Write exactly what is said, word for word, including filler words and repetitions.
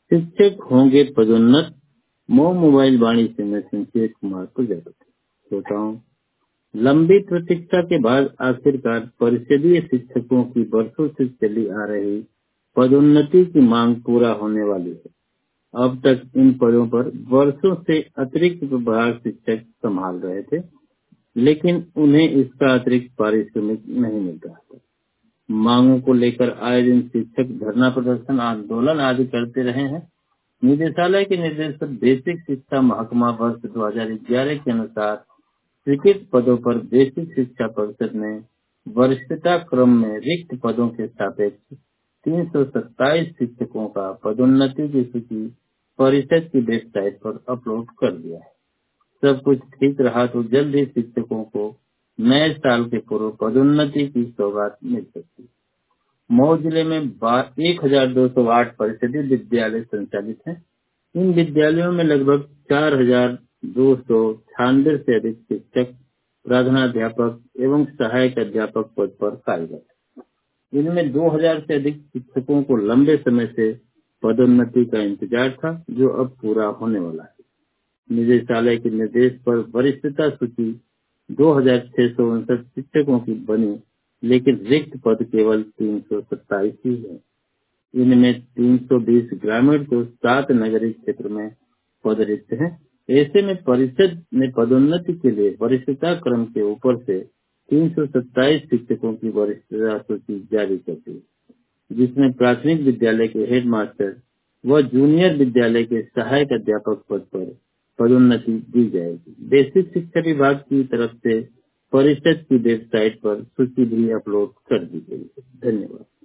शिक्षक होंगे पदोन्नत, मोह मोबाइल वाणी से मैं संजय कुमार प्रजापति। श्रोताओं, लंबी प्रतीक्षा के बाद आखिरकार परिषदीय शिक्षकों की वर्षों से चली आ रही पदोन्नति की मांग पूरा होने वाली है। अब तक इन पदों पर वर्षों से अतिरिक्त प्रभार शिक्षक संभाल रहे थे, लेकिन उन्हें इसका अतिरिक्त पारिश्रमिक नहीं मिल रहा था। मांगों को लेकर आए दिन शिक्षक धरना प्रदर्शन, आंदोलन आदि करते रहे हैं। निदेशालय के निर्देश पर बेसिक शिक्षा महकमा वर्ष दो हज़ार ग्यारह के अनुसार स्वीकृत पदों पर बेसिक शिक्षा परिषद ने वरिष्ठता क्रम में रिक्त पदों के सापेक्ष तीन सौ सत्ताईस शिक्षकों का पदोन्नति की सूची परिषद की वेबसाइट पर अपलोड कर दिया है। सब कुछ ठीक रहा तो जल्द ही शिक्षकों को नए साल के पूर्व पदोन्नति की सौगात मिल सकती है। मऊ जिले में एक हजार दो सौ आठ परिषदीय विद्यालय संचालित हैं। इन विद्यालयों में लगभग चार हजार दो सौ छियानवे से अधिक शिक्षक, प्रधानाध्यापक एवं सहायक अध्यापक पद पर कार्यरत हैं। इनमें दो हजार से अधिक शिक्षकों को लंबे समय से पदोन्नति का इंतजार था, जो अब पूरा होने वाला है। निदेशालय के निर्देश पर वरिष्ठता सूची दो हजार छह सौ उनसठ शिक्षकों की बनी, लेकिन रिक्त पद केवल तीन सौ सत्ताईस ही है। इनमें तीन सौ बीस ग्रामीण तो सात नगरीय क्षेत्र में पद रिक्त हैं। ऐसे में परिषद ने पदोन्नति के लिए वरिष्ठता क्रम के ऊपर से तीन सौ सत्ताईस शिक्षकों की वरिष्ठता सूची जारी कर दी, जिसमें प्राथमिक विद्यालय के हेडमास्टर व जूनियर विद्यालय के सहायक अध्यापक पद पर पदोन्नति दी जाएगी। बेसिक शिक्षा विभाग की तरफ से परिषद की वेबसाइट पर सूची भी अपलोड कर दी गई है। धन्यवाद।